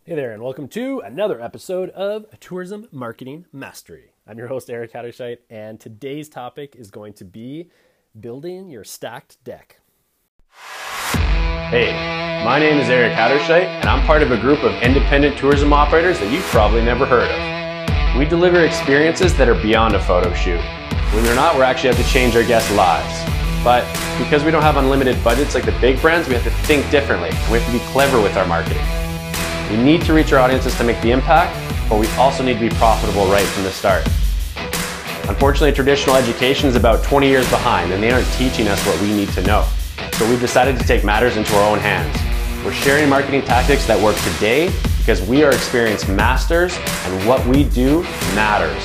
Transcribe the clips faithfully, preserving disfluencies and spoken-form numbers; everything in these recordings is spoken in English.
Hey there, and welcome to another episode of Tourism Marketing Mastery. I'm your host, Eric Hatterscheit, and today's topic is going to be building your stacked deck. Hey, my name is Eric Hatterscheit, and I'm part of a group of independent tourism operators that you've probably never heard of. We deliver experiences that are beyond a photo shoot. When they're not, we actually have to change our guests' lives. But because we don't have unlimited budgets like the big brands, we have to think differently, and we have to be clever with our marketing. We need to reach our audiences to make the impact, but we also need to be profitable right from the start. Unfortunately, traditional education is about twenty years behind, and they aren't teaching us what we need to know. So we've decided to take matters into our own hands. We're sharing marketing tactics that work today because we are experienced masters, and what we do matters.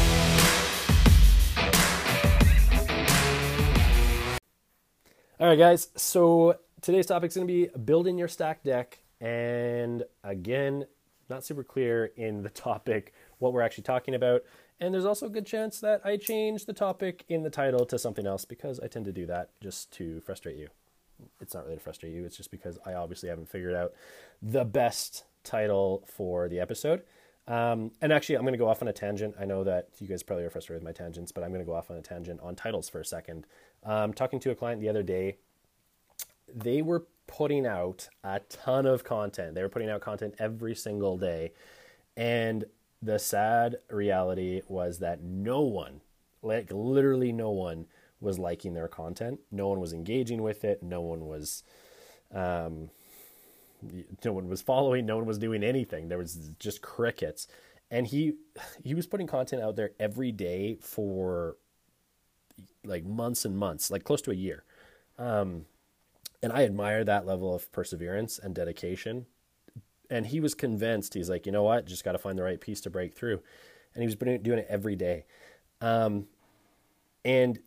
All right, guys, so today's topic is going to be building your stacked deck. And again, not super clear in the topic what we're actually talking about. And there's also a good chance that I change the topic in the title to something else because I tend to do that just to frustrate you. It's not really to frustrate you. It's just because I obviously haven't figured out the best title for the episode. Um, and actually, I'm going to go off on a tangent. I know that you guys probably are frustrated with my tangents, but I'm going to go off on a tangent on titles for a second. Um, talking to a client the other day, they were putting out a ton of content. They were putting out content every single day. And the sad reality was that no one, like literally no one was liking their content. No one was engaging with it. No one was, um, no one was following. No one was doing anything. There was just crickets. And he, he was putting content out there every day for like months and months, like close to a year. Um, And I admire that level of perseverance and dedication. And he was convinced, he's like, you know what, just got to find the right piece to break through. And he was doing it every day. Um, and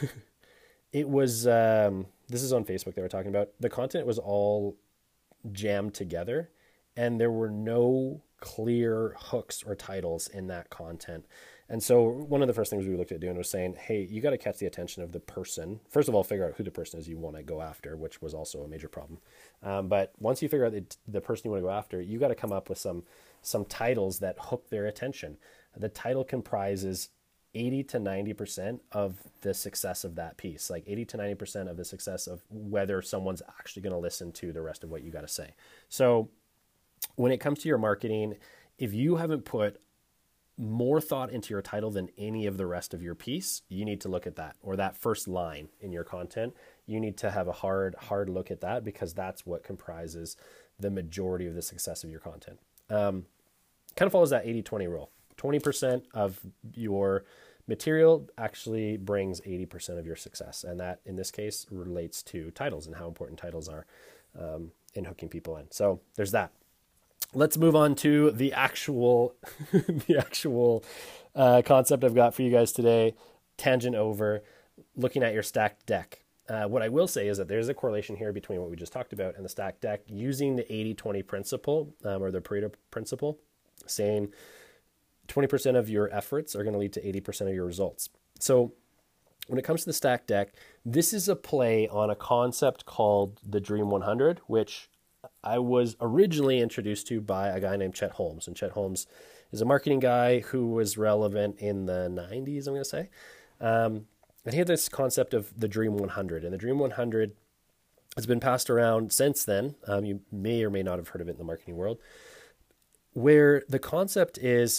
it was, um, this is on Facebook they were talking about. The content was all jammed together and there were no clear hooks or titles in that content. And so one of the first things we looked at doing was saying, hey, you got to catch the attention of the person. First of all, figure out who the person is you want to go after, which was also a major problem. Um, but once you figure out the, the person you want to go after, you got to come up with some some titles that hook their attention. The title comprises eighty to ninety percent of the success of that piece, like eighty to ninety percent of the success of whether someone's actually going to listen to the rest of what you got to say. So when it comes to your marketing, if you haven't put more thought into your title than any of the rest of your piece, you need to look at that, or that first line in your content. You need to have a hard, hard look at that because that's what comprises the majority of the success of your content. Um, kind of follows that eighty twenty rule. twenty percent of your material actually brings eighty percent of your success. And that, in this case, relates to titles and how important titles are um, in hooking people in. So there's that. Let's move on to the actual, the actual uh, concept I've got for you guys today. Tangent over, looking at your stacked deck. Uh, what I will say is that there's a correlation here between what we just talked about and the stacked deck using the eighty twenty principle um, or the Pareto principle, saying twenty percent of your efforts are going to lead to eighty percent of your results. So when it comes to the stacked deck, this is a play on a concept called the Dream one hundred, which I was originally introduced to by a guy named Chet Holmes. And Chet Holmes is a marketing guy who was relevant in the nineties, I'm going to say. Um, and he had this concept of the Dream one hundred. And the Dream one hundred has been passed around since then. Um, you may or may not have heard of it in the marketing world, where the concept is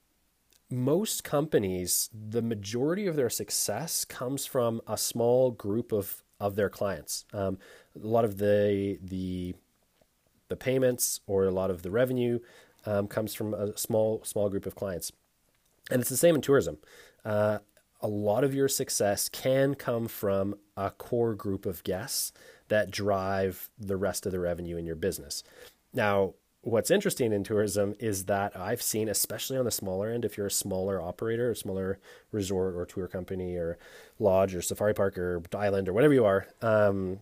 most companies, the majority of their success comes from a small group of, of their clients. Um, a lot of the the the payments or a lot of the revenue um, comes from a small, small group of clients. And it's the same in tourism. Uh, a lot of your success can come from a core group of guests that drive the rest of the revenue in your business. Now, what's interesting in tourism is that I've seen, especially on the smaller end, if you're a smaller operator, a smaller resort or tour company or lodge or safari park or island or whatever you are, um,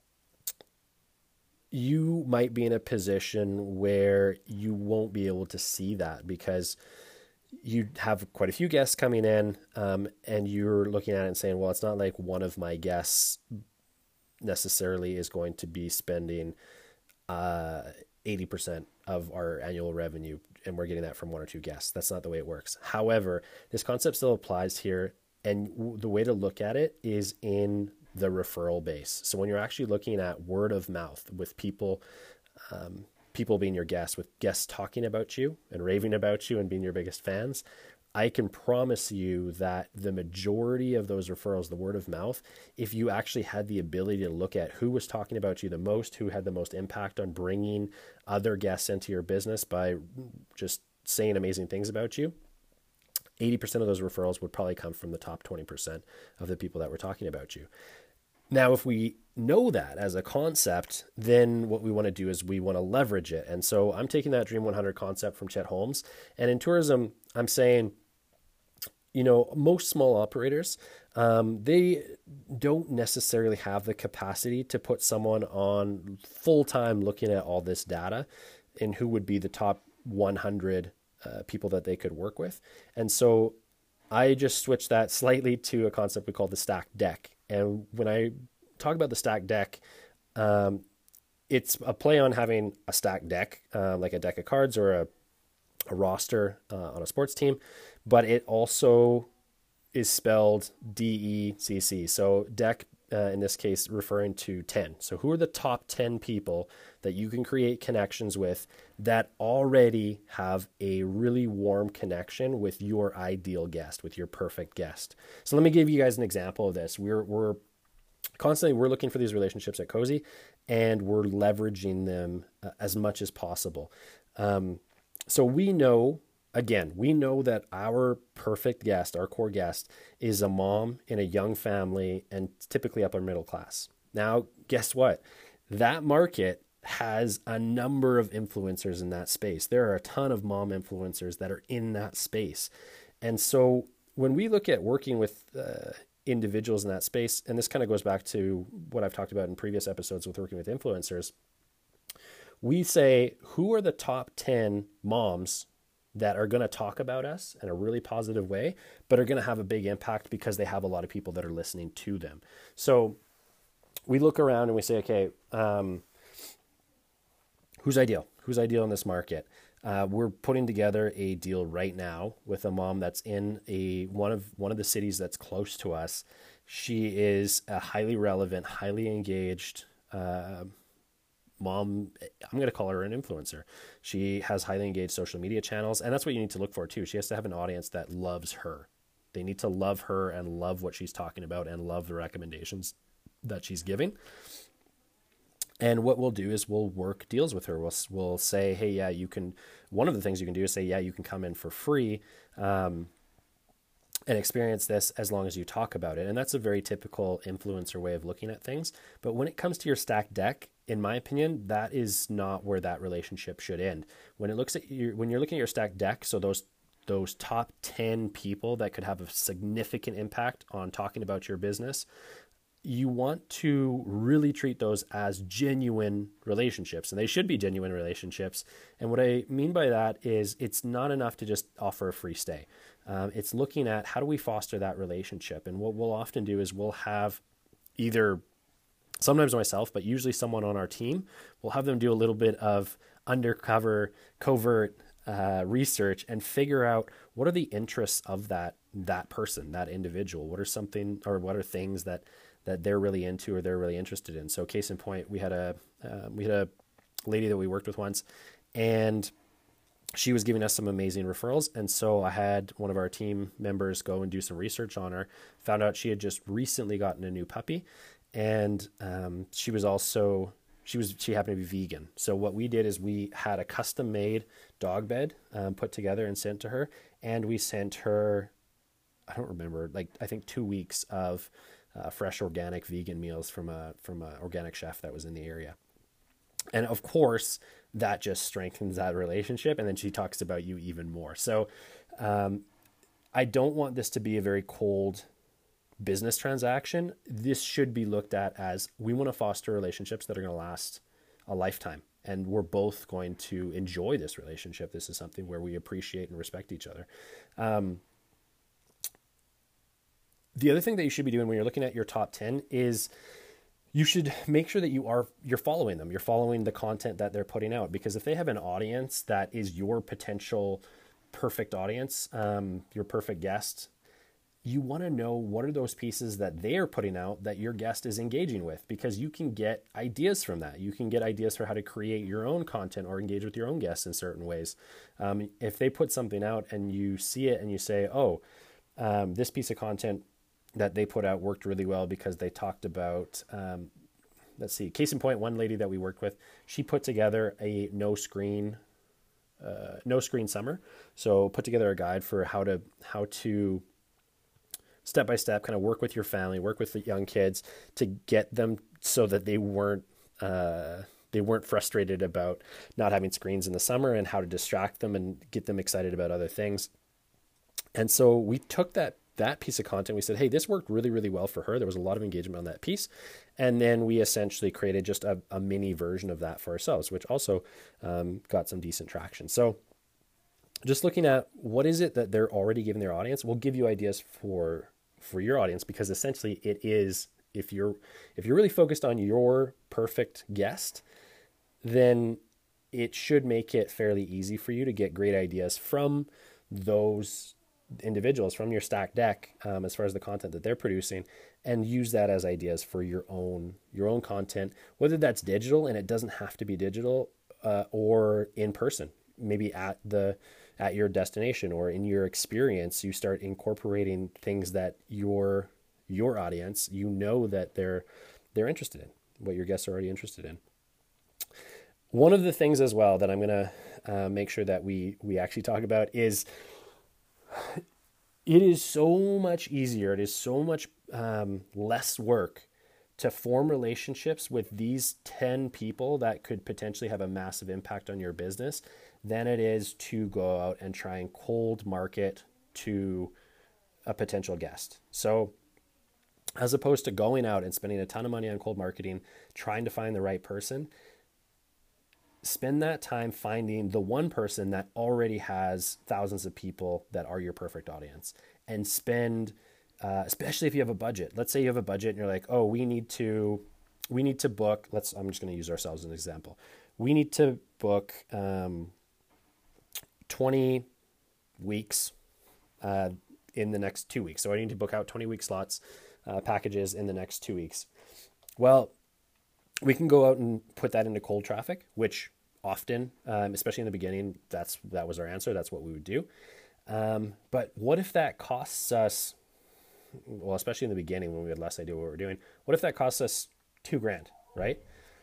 you might be in a position where you won't be able to see that because you have quite a few guests coming in um, and you're looking at it and saying, well, it's not like one of my guests necessarily is going to be spending uh, eighty percent of our annual revenue, and we're getting that from one or two guests. That's not the way it works. However, this concept still applies here. And the way to look at it is in the referral base. So when you're actually looking at word of mouth with people, um, people being your guests, with guests talking about you and raving about you and being your biggest fans, I can promise you that the majority of those referrals, the word of mouth, if you actually had the ability to look at who was talking about you the most, who had the most impact on bringing other guests into your business by just saying amazing things about you, eighty percent of those referrals would probably come from the top twenty percent of the people that were talking about you. Now, if we know that as a concept, then what we want to do is we want to leverage it. And so I'm taking that Dream one hundred concept from Chet Holmes. And in tourism, I'm saying, you know, most small operators, um, they don't necessarily have the capacity to put someone on full time looking at all this data and who would be the top one hundred uh, people that they could work with. And so I just switched that slightly to a concept we call the stacked deck. And when I talk about the stacked deck, um, it's a play on having a stacked deck, uh, like a deck of cards or a, a roster uh, on a sports team, but it also is spelled D E C C. So deck, uh, in this case, referring to ten. So who are the top ten people that you can create connections with that already have a really warm connection with your ideal guest, with your perfect guest? So let me give you guys an example of this. We're, we're constantly, we're looking for these relationships at Cozy, and we're leveraging them uh, as much as possible. Um, so we know, again, we know that our perfect guest, our core guest, is a mom in a young family and typically upper middle class. Now, guess what? That market has a number of influencers in that space. There are a ton of mom influencers that are in that space. And so when we look at working with uh, individuals in that space, and this kind of goes back to what I've talked about in previous episodes with working with influencers, we say, who are the top ten moms that are going to talk about us in a really positive way, but are going to have a big impact because they have a lot of people that are listening to them. So we look around and we say, okay, um, who's ideal? Who's ideal in this market? Uh, we're putting together a deal right now with a mom that's in a one of one of the cities that's close to us. She is a highly relevant, highly engaged uh, mom. I'm going to call her an influencer. She has highly engaged social media channels, and that's what you need to look for too. She has to have an audience that loves her. They need to love her and love what she's talking about and love the recommendations that she's giving. And what we'll do is we'll work deals with her. We'll, we'll say, hey, yeah, you can, one of the things you can do is say, yeah, you can come in for free um, and experience this as long as you talk about it. And that's a very typical influencer way of looking at things. But when it comes to your stacked deck, in my opinion, that is not where that relationship should end. When it looks at your, when you're looking at your stacked deck, so those those top ten people that could have a significant impact on talking about your business, you want to really treat those as genuine relationships, and they should be genuine relationships. And what I mean by that is it's not enough to just offer a free stay. Um, it's looking at how do we foster that relationship. And what we'll often do is we'll have either sometimes myself, but usually someone on our team, we'll have them do a little bit of undercover, covert uh, research and figure out what are the interests of that, that person, that individual. What are something, or what are things that that they're really into or they're really interested in. So case in point, we had a uh, we had a lady that we worked with once, and she was giving us some amazing referrals. And so I had one of our team members go and do some research on her, found out she had just recently gotten a new puppy, and um, she was also, she was she happened to be vegan. So what we did is we had a custom made dog bed um, put together and sent to her, and we sent her, I don't remember, like I think two weeks of Uh, fresh organic vegan meals from a from an organic chef that was in the area. And of course, that just strengthens that relationship. And then she talks about you even more. So um, I don't want this to be a very cold business transaction. This should be looked at as we want to foster relationships that are going to last a lifetime. And we're both going to enjoy this relationship. This is something where we appreciate and respect each other. Um, The other thing that you should be doing when you're looking at your top ten is you should make sure that you are you're following them. You're following the content that they're putting out, because if they have an audience that is your potential perfect audience, um, your perfect guest, you want to know what are those pieces that they are putting out that your guest is engaging with, because you can get ideas from that. You can get ideas for how to create your own content or engage with your own guests in certain ways. Um, if they put something out and you see it and you say, oh, um, this piece of content that they put out worked really well because they talked about, um, let's see, case in point, one lady that we worked with, she put together a no screen, uh, no screen summer. So put together a guide for how to, how to step by step kind of work with your family, work with the young kids to get them so that they weren't, uh, they weren't frustrated about not having screens in the summer, and how to distract them and get them excited about other things. And so we took that that piece of content, we said, hey, this worked really, really well for her. There was a lot of engagement on that piece. And then we essentially created just a, a mini version of that for ourselves, which also um, got some decent traction. So just looking at what is it that they're already giving their audience will give you ideas for for your audience, because essentially it is, if you're if you're really focused on your perfect guest, then it should make it fairly easy for you to get great ideas from those individuals, from your stack deck, um, as far as the content that they're producing, and use that as ideas for your own your own content, whether that's digital, and it doesn't have to be digital, uh, or in person, maybe at the at your destination or in your experience. You start incorporating things that your your audience, you know, that they're they're interested in, what your guests are already interested in. One of the things as well that I'm going to uh, make sure that we we actually talk about is, it is so much easier, it is so much um, less work to form relationships with these ten people that could potentially have a massive impact on your business than it is to go out and try and cold market to a potential guest. So as opposed to going out and spending a ton of money on cold marketing, trying to find the right person, spend that time finding the one person that already has thousands of people that are your perfect audience, and spend, uh, especially if you have a budget. Let's say you have a budget and you're like, oh, we need to, we need to book, let's, I'm just going to use ourselves as an example. We need to book um, twenty weeks uh, in the next two weeks. So I need to book out twenty week slots, uh, packages in the next two weeks. Well, we can go out and put that into cold traffic, which often, um, especially in the beginning, that's that was our answer. That's what we would do. Um, but what if that costs us, well, especially in the beginning when we had less idea what we were doing, what if that costs us two grand, right?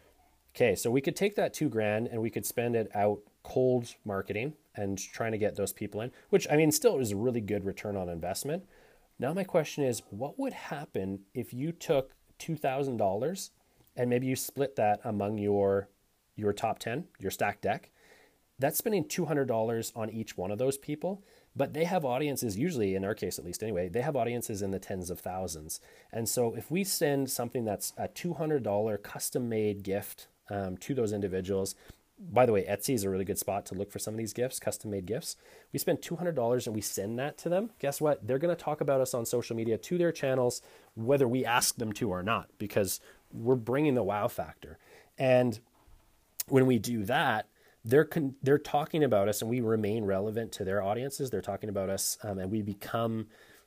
Okay, so we could take that two grand and we could spend it out cold marketing and trying to get those people in, which, I mean, still is a really good return on investment. Now my question is, what would happen if you took two thousand dollars and maybe you split that among your your top ten, your stack deck? That's spending two hundred dollars on each one of those people, but they have audiences, usually in our case at least anyway, they have audiences in the tens of thousands. And so if we send something that's a two hundred dollars custom-made gift um, to those individuals, by the way, Etsy is a really good spot to look for some of these gifts, custom-made gifts. We spend two hundred dollars and we send that to them. Guess what? They're going to talk about us on social media to their channels, whether we ask them to or not, because we're bringing the wow factor. And when we do that, they're con- they're talking about us, and we remain relevant to their audiences. They're talking about us, um, and we become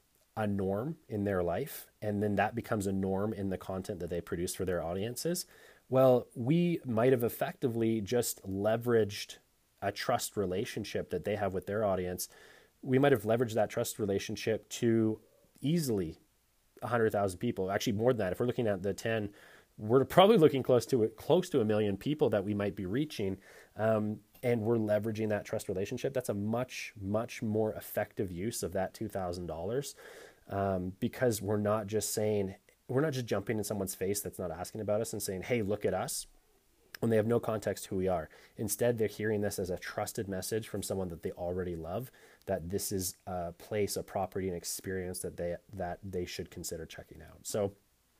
a norm in their life, and then that becomes a norm in the content that they produce for their audiences. Well, we might have effectively just leveraged a trust relationship that they have with their audience. We might have leveraged that trust relationship to easily one hundred thousand people, actually more than that. If we're looking at the ten, we're probably looking close to it, close to a million people that we might be reaching, um, and we're leveraging that trust relationship. That's a much, much more effective use of that two thousand dollars, um, because we're not just saying, we're not just jumping in someone's face that's not asking about us and saying, hey, look at us, when they have no context who we are. Instead, they're hearing this as a trusted message from someone that they already love, that this is a place, a property, an experience that they that they should consider checking out. So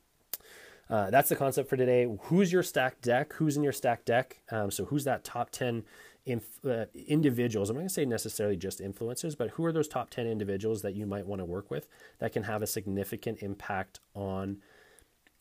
Uh, that's the concept for today. Who's your stack deck? Who's in your stack deck? Um, so who's that top ten inf- uh, individuals? I'm not going to say necessarily just influencers, but who are those top ten individuals that you might want to work with that can have a significant impact on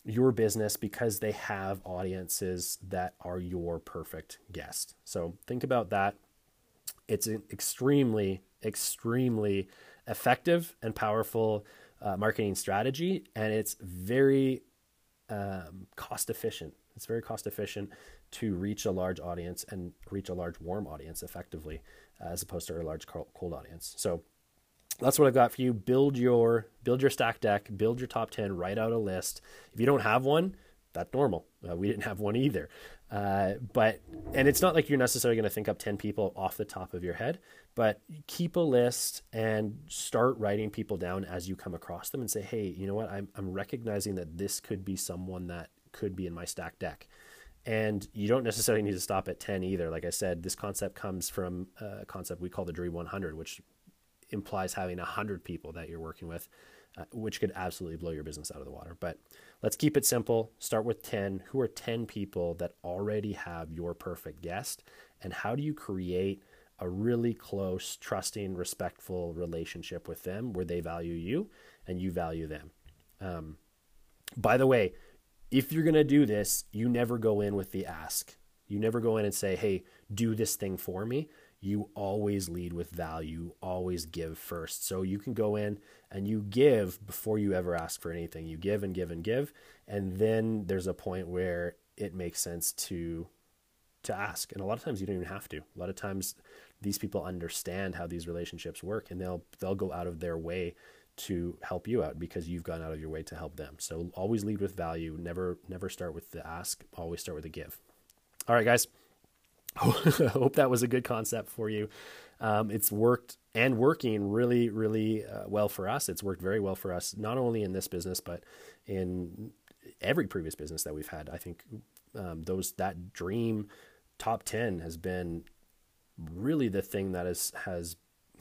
your business because they have audiences that are your perfect guest. So think about that. It's an extremely, extremely effective and powerful uh, marketing strategy, and it's very um, cost efficient. It's very cost efficient to reach a large audience and reach a large warm audience effectively, uh, as opposed to a large cold audience. So that's what I've got for you. Build your build your stack deck, build your top ten, write out a list. If you don't have one, that's normal. Uh, we didn't have one either. Uh, but, and it's not like you're necessarily going to think up ten people off the top of your head, but keep a list and start writing people down as you come across them and say, hey, you know what? I'm, I'm recognizing that this could be someone that could be in my stack deck. And you don't necessarily need to stop at ten either. Like I said, this concept comes from a concept we call the Dream one hundred, which implies having one hundred people that you're working with, uh, which could absolutely blow your business out of the water. But let's keep it simple. Start with ten. Who are ten people that already have your perfect guest? And how do you create a really close, trusting, respectful relationship with them where they value you and you value them? Um, by the way, if you're going to do this, you never go in with the ask. You never go in and say, hey, do this thing for me. You always lead with value, always give first. So you can go in and you give before you ever ask for anything. You give and give and give. And then there's a point where it makes sense to to ask. And a lot of times you don't even have to. A lot of times these people understand how these relationships work, and they'll they'll go out of their way to help you out because you've gone out of your way to help them. So always lead with value. Never never start with the ask. Always start with the give. All right, guys. Hope that was a good concept for you. Um, it's worked and working really, really uh, well for us. It's worked very well for us, not only in this business, but in every previous business that we've had. I think um, those that dream top ten has been really the thing that is, has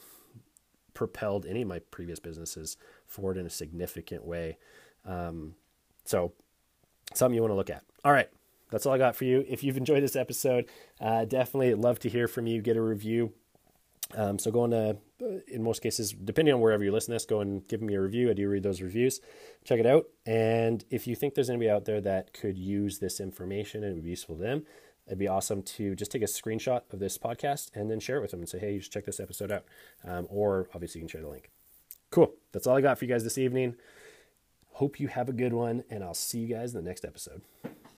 propelled any of my previous businesses forward in a significant way. Um, so something you want to look at. All right. That's all I got for you. If you've enjoyed this episode, uh, definitely love to hear from you. Get a review. Um, so go on to, in most cases, depending on wherever you listen to this, go and give me a review. I do read those reviews. Check it out. And if you think there's anybody out there that could use this information and it would be useful to them, it'd be awesome to just take a screenshot of this podcast and then share it with them and say, hey, you should check this episode out. Um, or obviously you can share the link. Cool. That's all I got for you guys this evening. Hope you have a good one, and I'll see you guys in the next episode.